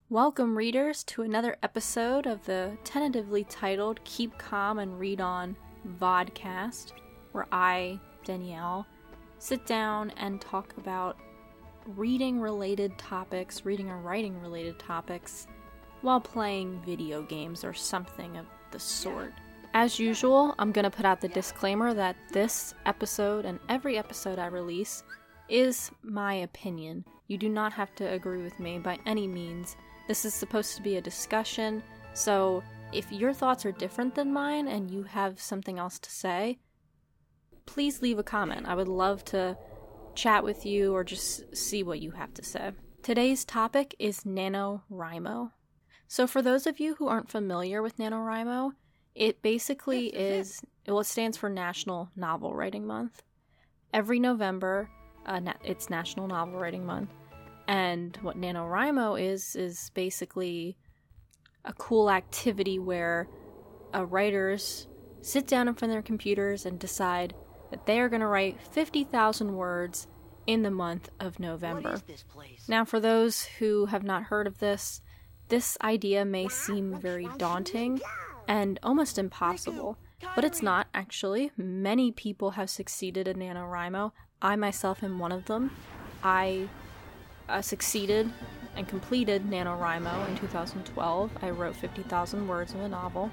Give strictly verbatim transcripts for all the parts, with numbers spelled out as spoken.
Welcome, readers, to another episode of the tentatively titled Keep Calm and Read On vodcast, where I, Danielle, sit down and talk about reading-related topics, reading or writing-related topics, while playing video games or something of the sort. As usual, I'm going to put out the disclaimer that this episode and every episode I release is my opinion. You do not have to agree with me by any means. This is supposed to be a discussion, so if your thoughts are different than mine and you have something else to say, please leave a comment. I would love to chat with you or just see what you have to say. Today's topic is NaNoWriMo. So for those of you who aren't familiar with NaNoWriMo, it basically is, well, it stands for National Novel Writing Month. Every November, uh, na- it's National Novel Writing Month. And what NaNoWriMo is, is basically a cool activity where uh, writers sit down in front of their computers and decide that they are going to write fifty thousand words in the month of November. What is this place? Now, for those who have not heard of this, this idea may seem very daunting and almost impossible, but it's not, actually. Many people have succeeded in NaNoWriMo. I myself am one of them. I uh, succeeded and completed NaNoWriMo in two thousand twelve. I wrote fifty thousand words of a novel.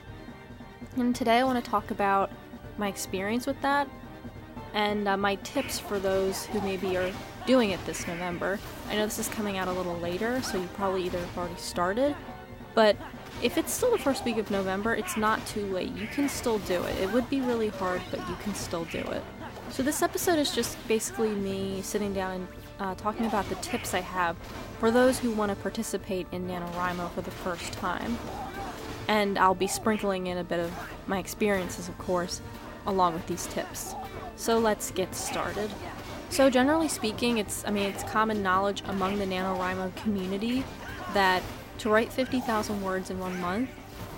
And today I want to talk about my experience with that and uh, my tips for those who maybe are doing it this November. I know this is coming out a little later, so you probably either have already started, but if it's still the first week of November, it's not too late. You can still do it. It would be really hard, but you can still do it. So this episode is just basically me sitting down and uh, talking about the tips I have for those who want to participate in NaNoWriMo for the first time. And I'll be sprinkling in a bit of my experiences, of course, along with these tips. So let's get started. So generally speaking, it's I mean it's common knowledge among the NaNoWriMo community that to write fifty thousand words in one month,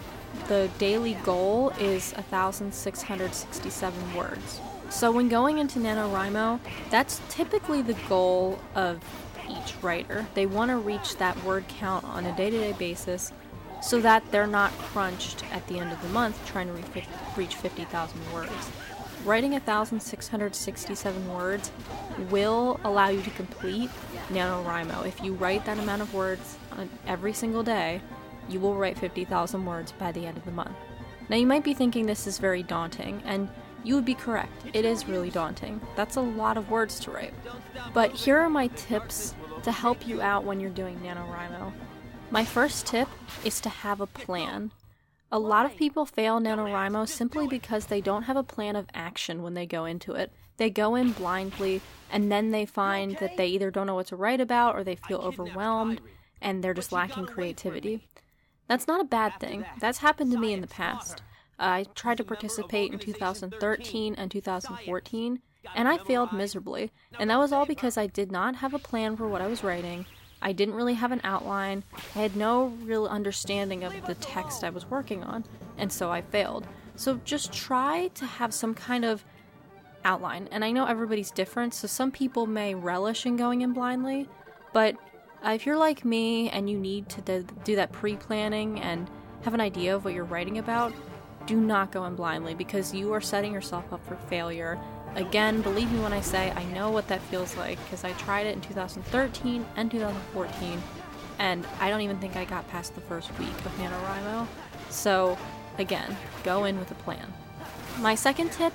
the daily goal is one thousand six hundred sixty-seven words. So when going into NaNoWriMo, that's typically the goal of each writer. They want to reach that word count on a day-to-day basis so that they're not crunched at the end of the month trying to re- reach fifty thousand words. Writing one thousand six hundred sixty-seven words will allow you to complete NaNoWriMo. If you write that amount of words on every single day, you will write fifty thousand words by the end of the month. Now you might be thinking this is very daunting, and you would be correct. It is really daunting. That's a lot of words to write. But here are my tips to help you out when you're doing NaNoWriMo. My first tip is to have a plan. A lot of people fail NaNoWriMo simply because they don't have a plan of action when they go into it. They go in blindly, and then they find that they either don't know what to write about or they feel overwhelmed, and they're just lacking creativity. That's not a bad thing. That's happened to me in the past. I tried to participate in two thousand thirteen and two thousand fourteen, and I failed miserably. And that was all because I did not have a plan for what I was writing. I didn't really have an outline. I had no real understanding of the text I was working on, and so I failed. So just try to have some kind of outline. And I know everybody's different, so some people may relish in going in blindly, but uh, if you're like me and you need to do, do that pre-planning and have an idea of what you're writing about, do not go in blindly because you are setting yourself up for failure. Again, believe me when I say I know what that feels like because I tried it in two thousand thirteen and two thousand fourteen, and I don't even think I got past the first week of NaNoWriMo. So, again, go in with a plan. My second tip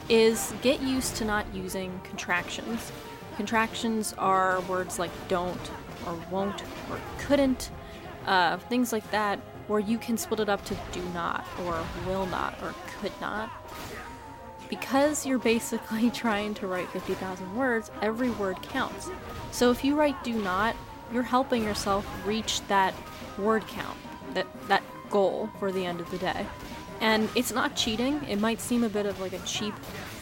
is get used to not using contractions. Contractions are words like don't, or won't, or couldn't, uh, things like that, where you can split it up to do not, or will not, or could not. Because you're basically trying to write fifty thousand words, every word counts. So if you write do not, you're helping yourself reach that word count, that, that goal for the end of the day. And it's not cheating. It might seem a bit of like a cheap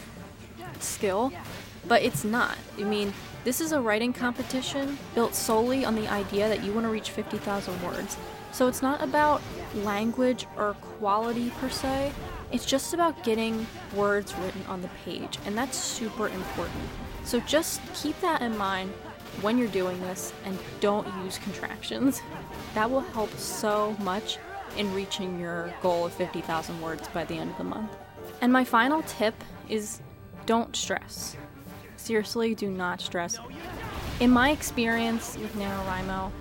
skill, but it's not. I mean, this is a writing competition built solely on the idea that you want to reach fifty thousand words. So it's not about language or quality per se. It's just about getting words written on the page, and that's super important. So just keep that in mind when you're doing this and don't use contractions. That will help so much in reaching your goal of fifty thousand words by the end of the month. And my final tip is don't stress. Seriously, do not stress. In my experience with NaNoWriMo,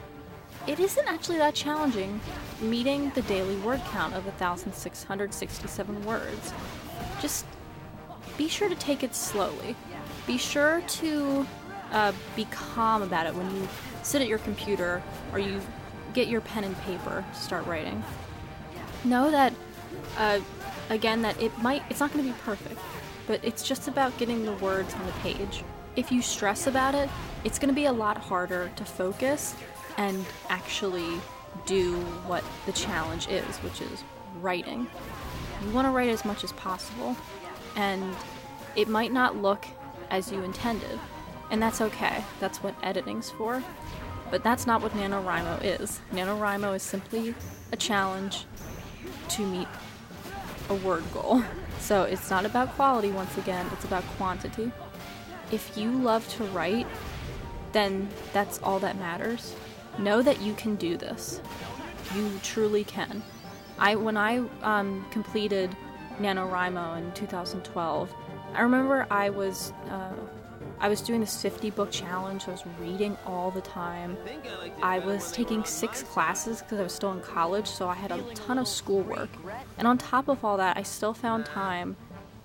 it isn't actually that challenging meeting the daily word count of one thousand six hundred sixty-seven words. Just be sure to take it slowly. Be sure to uh, be calm about it when you sit at your computer or you get your pen and paper to start writing. Know that, uh, again, that it might, it's not going to be perfect, but it's just about getting the words on the page. If you stress about it, it's going to be a lot harder to focus and actually do what the challenge is, which is writing. You want to write as much as possible, and it might not look as you intended, and that's okay. That's what editing's for. But that's not what NaNoWriMo is. NaNoWriMo is simply a challenge to meet a word goal. So it's not about quality, once again, it's about quantity. If you love to write, then that's all that matters. Know that you can do this. You truly can. I when I um, completed NaNoWriMo in two thousand twelve, I remember I was uh, I was doing this fifty book challenge. I was reading all the time. I was taking six classes because I was still in college, so I had a ton of schoolwork. And on top of all that, I still found time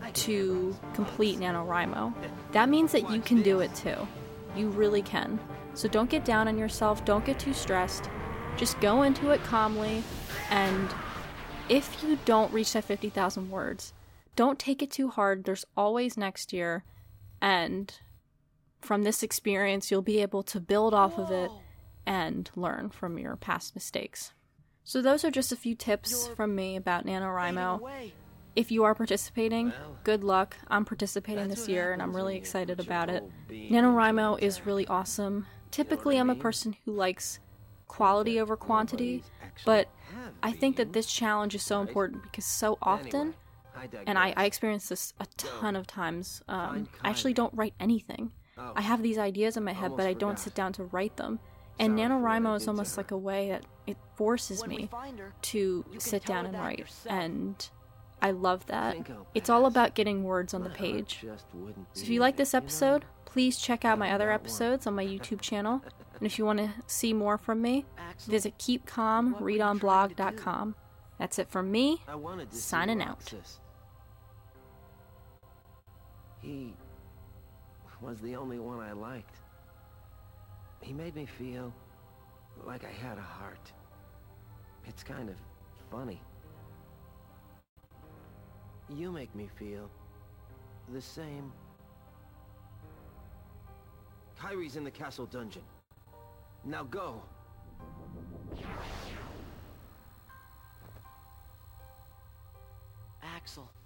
to complete NaNoWriMo. That means that you can do it too. You really can. So don't get down on yourself, don't get too stressed. Just go into it calmly, and if you don't reach that fifty thousand words, don't take it too hard. There's always next year, and from this experience, you'll be able to build off of it and learn from your past mistakes. So those are just a few tips from me about NaNoWriMo. If you are participating, good luck. I'm participating this year, and I'm really excited about it. NaNoWriMo is really awesome. Typically, I'm a person who likes quality over quantity, but I think that this challenge is so important because so often, and I, I experience this a ton of times, um, I actually don't write anything. I have these ideas in my head, but I don't sit down to write them. And NaNoWriMo is almost like a way that it forces me to sit down and write, and I love that. It's all about getting words on the page. So if you like this episode, please check out my other episodes on my YouTube channel. And if you want to see more from me, visit keep calm read on blog dot com. That's it from me, signing out. He was the only one I liked. He made me feel like I had a heart. It's kind of funny. You make me feel the same. Kyrie's in the castle dungeon. Now go! Axel.